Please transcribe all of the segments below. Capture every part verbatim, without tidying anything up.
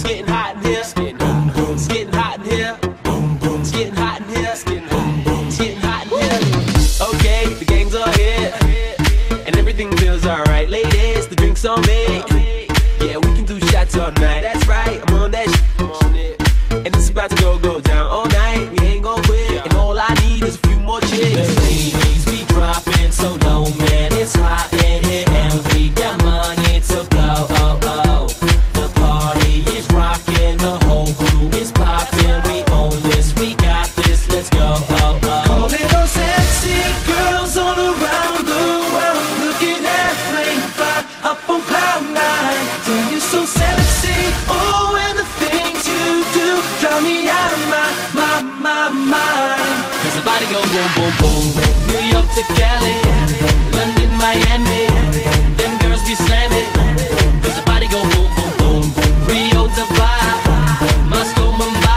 It's getting hot in here. It's getting hot. It's getting hot in here. It's getting hot in here. It's getting hot. It's getting hot in here. Okay, the gangs are here, and everything feels alright. Ladies, the drinks on me. Yeah, we can do shots all night. That's right, I'm on that shit. I'm on it. And it's about to go, go down all night. We ain't gon' quit, and all I need is a few more chicks. The ladies be dropping so low, man, it's hot in here, and we got money to blow. Oh, oh. The party is rocking, the whole crew is popping. We own this, we got this, let's go. Oh, oh. All little sexy girls all around the world, looking at flame fly up on cloud nine. Damn, you're so sexy. Oh, and the things you do drive me out of my, my, my mind. Cause the body go boom, boom, boom. New York to Cali, London, Miami. Them girls be slamming. Cause the body go boom, boom, boom. Rio, Dubai, Moscow,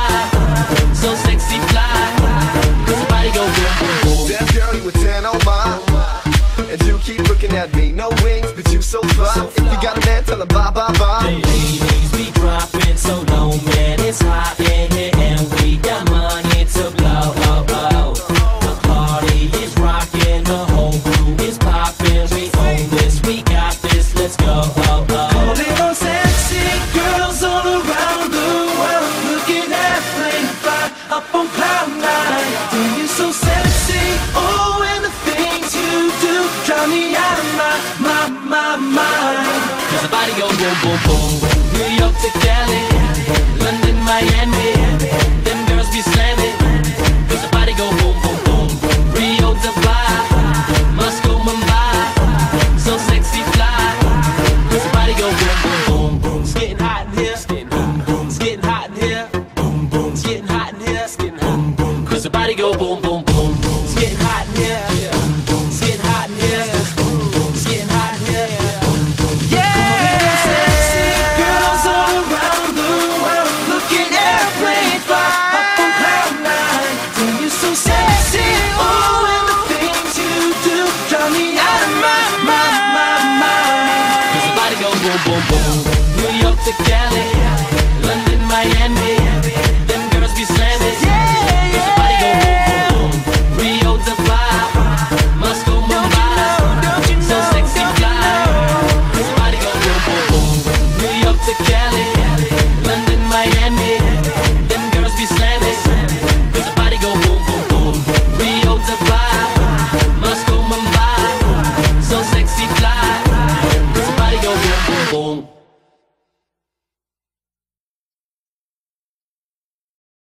Mumbai. So sexy fly. Cause the body go boom, boom, boom. Damn girl, you a ten on mine. And you keep looking at me, no wings, but you so fly. If you got a man, tell him bye, bye, bye. The ladies be dropping so low, man, it's hot in here, and we got money to blow. Oh, oh. The party is rocking, the whole crew is popping. We own this, we got this, let's go. Oh, oh. All little sexy girls all around the world, looking at flame fly up on cloud nine. Damn, you're so sexy. Oh, and the things you do drive me out of my, my, my mind. Cause the body go boom, boom, boom. New York to Cali, London, Miami. Them girls be slamming. Cause the body go boom, boom, boom. Rio, Dubai, Moscow, Mumbai. So sexy fly. Cause the body go boom, boom, boom. It's getting hot in here. It's getting hot. It's getting hot in here. It's getting hot in here. It's getting hot. Cause the body go boom, boom, boom. It's getting hot in here. It's getting hot in here. It's getting hot in here. Yeah, sexy girls all around the world, looking at flame fly up on cloud nine. Damn, you're so sexy. Oh, and the things you do drive me out of my, my, my mind. Cause the body go boom, boom, boom. New York to Cali, London, Miami. Them girls be slamming. Cause the body go boom, boom, boom. Rio, Dubai, Moscow, Mumbai. So sexy fly. Cause the body go boom, boom, boom. New York to Cali,